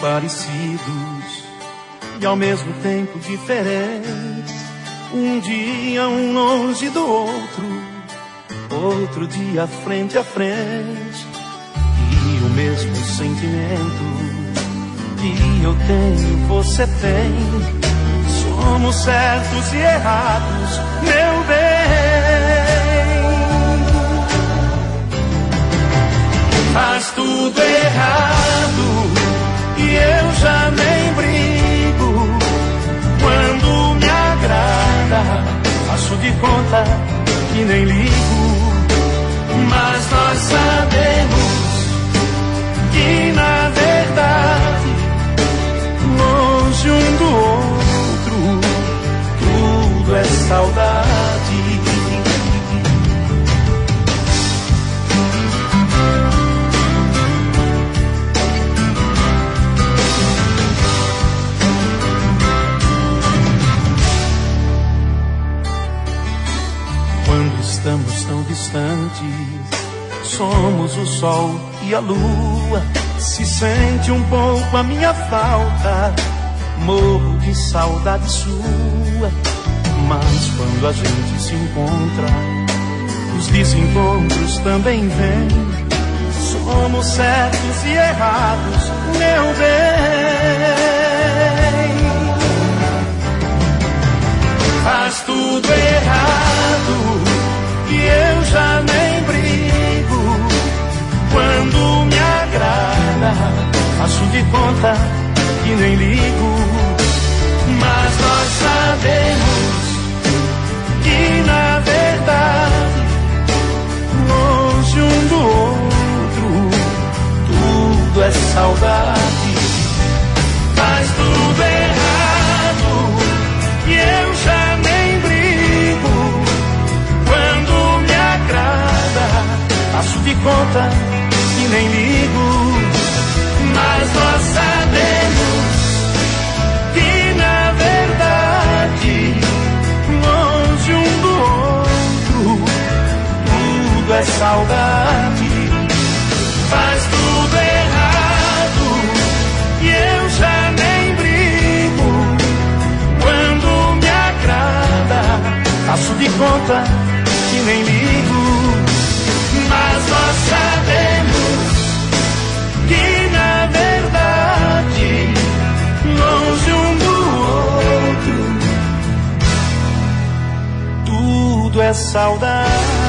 parecidos e ao mesmo tempo diferentes. Um dia um longe do outro, outro dia frente a frente. E o mesmo sentimento que eu tenho, você tem. Somos certos e errados, meu bem. Faz tudo errado e eu já nem brigo. Quando me agrada, faço de conta que nem ligo. Mas nós sabemos que na verdade, longe um do outro, tudo é saudade. Quando estamos tão distantes, somos o sol e a lua. Se sente um pouco a minha falta, morro de saudade sua. Mas quando a gente se encontra, os desencontros também vêm. Somos certos e errados, meu bem. Faz tudo errado e eu já nem brigo. Quando me agrada, faço de conta que nem ligo. Mas nós sabemos que na verdade, longe um do outro, tudo é saudade. Faz tudo errado e eu já nem brigo. Quando me agrada, faço de conta que nem ligo. Mas nós sabemos que na verdade, longe um do outro, tudo é saudade. Faz tudo errado e eu já nem brigo. Quando me agrada, faço de conta que nem ligo. Mas nós sabemos que na verdade, longe um do outro, tudo é saudade.